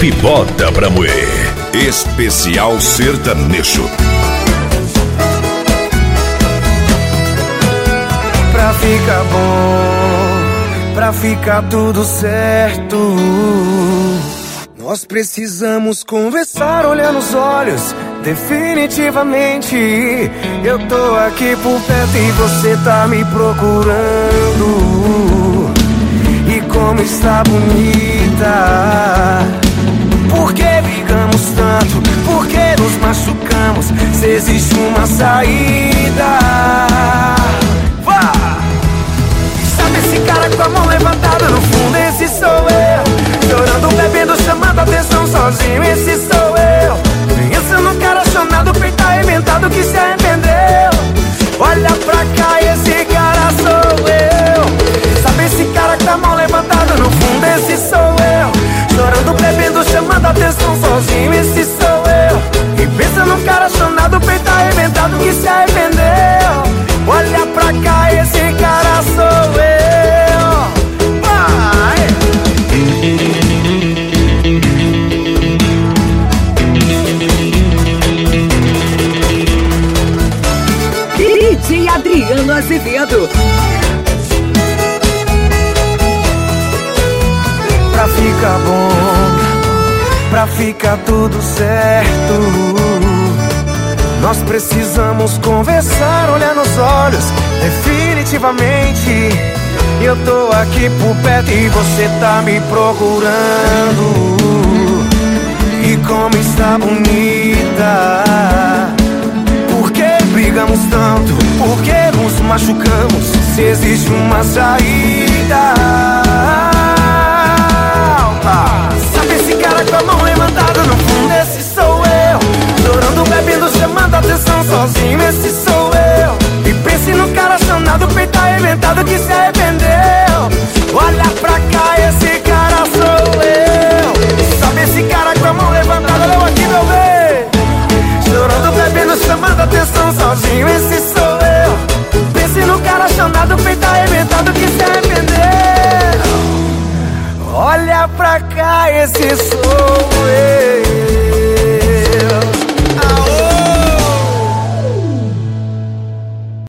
Clipe Bota Pra Moer. Especial sertanejo. Pra ficar bom, pra ficar tudo certo, nós precisamos conversar, olhar nos olhos. Definitivamente, eu tô aqui por perto e você tá me procurando. E como está bonita. Por que brigamos tanto? Por que nos machucamos? Se existe uma saída. Vá! Sabe esse cara com a mão levantada? No fundo esse sou eu. Chorando, bebendo, chamando atenção sozinho. Esse sou eu. Pensa no cara chonado, peito arrebentado que se arrependeu. Olha pra cá, esse cara sou eu. Sabe esse cara com a mão levantada? No fundo esse sou eu. Chorando, bebendo, chamando atenção sozinho. Esse sou eu. E pensa no cara chonado, peito arrebentado que se arrependeu. Olha pra cá, esse cara sou eu. Vai! DJ Adriano Azevedo. Pra ficar bom, pra ficar tudo certo, nós precisamos conversar, olhar nos olhos. Definitivamente, eu tô aqui por perto e você tá me procurando. E como está bonita. Por que brigamos tanto? Por que nos machucamos? Se existe uma saída. Sabe esse cara com a mão levantada? No fundo esse sou eu. Chorando, bebendo, chamando atenção sozinho. Esse sou eu. E pense no cara chonado, peito arrebentado que se arrependeu. Olha pra cá, esse cara sou eu. Sabe esse cara com a mão levantada? Olha aqui, meu bem. Chorando, bebendo, chamando atenção sozinho. Esse sou eu. Pense no cara chonado, peito arrebentado que se arrependeu. Olha pra cá, esse sou